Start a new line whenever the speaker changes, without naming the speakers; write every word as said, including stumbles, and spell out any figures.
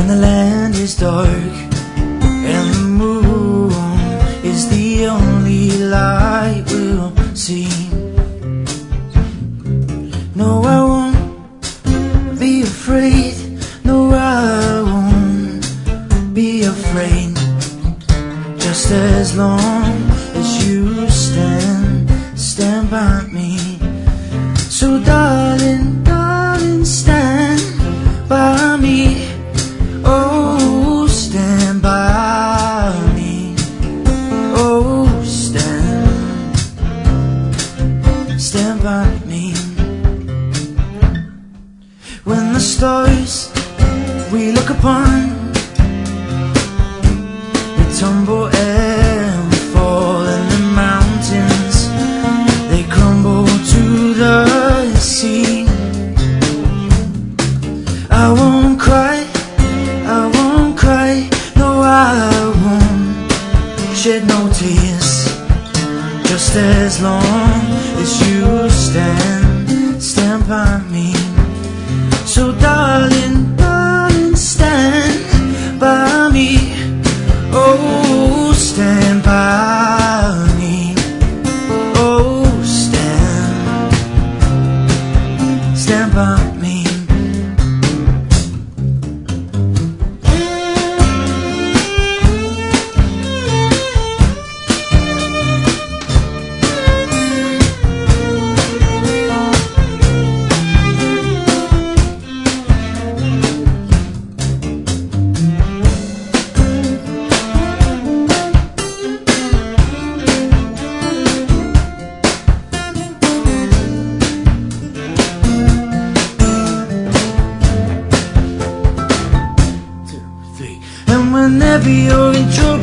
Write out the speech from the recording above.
when the land is dark and the moon is the only light we'll see. No, I won't be afraid. No, I won't be afraid. Just as long as you stand, stand by me. So darling, darling, stand by me. Oh, stand by me. Oh, stand, stand by me. When the stars we look upon, they tumble and we fall, and the mountains, they crumble to the sea. I won't cry, I won't cry, no, I won't shed no tears. Just as long as you stand, stand by me. So darling, darling, stand by me. Oh, stand by me. Oh, stand, stand by me. And whenever you're enjoying